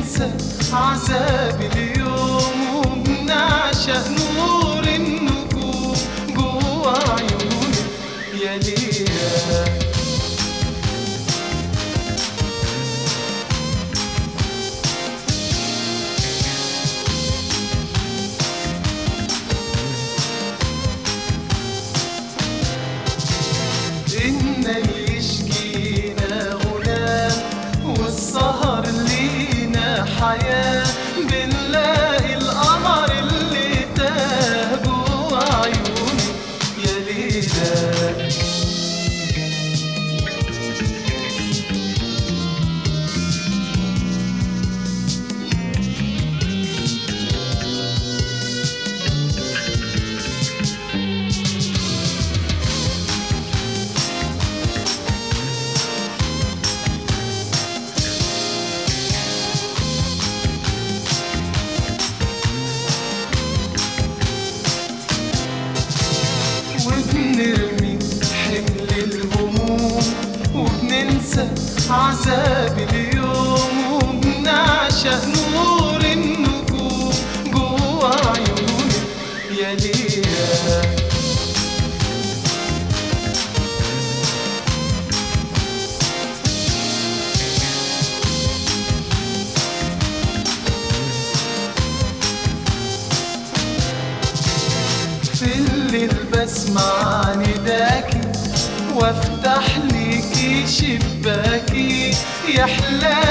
وبننسى عذاب اليوم وبنعشق نور النجوم جوا عيونك يا ليلى. إن يشكينا غنام والسهر لينا حياة، بنلاقي القمر اللي تاه جوا عيونك يا ليلى. وبنرمي حمل الهموم وبننسى عذاب اليوم وبنعشق نور النجوم جوا عيونك يا ليلى. في الليل بسمع نداكي وافتح ليكي شباكي يحلى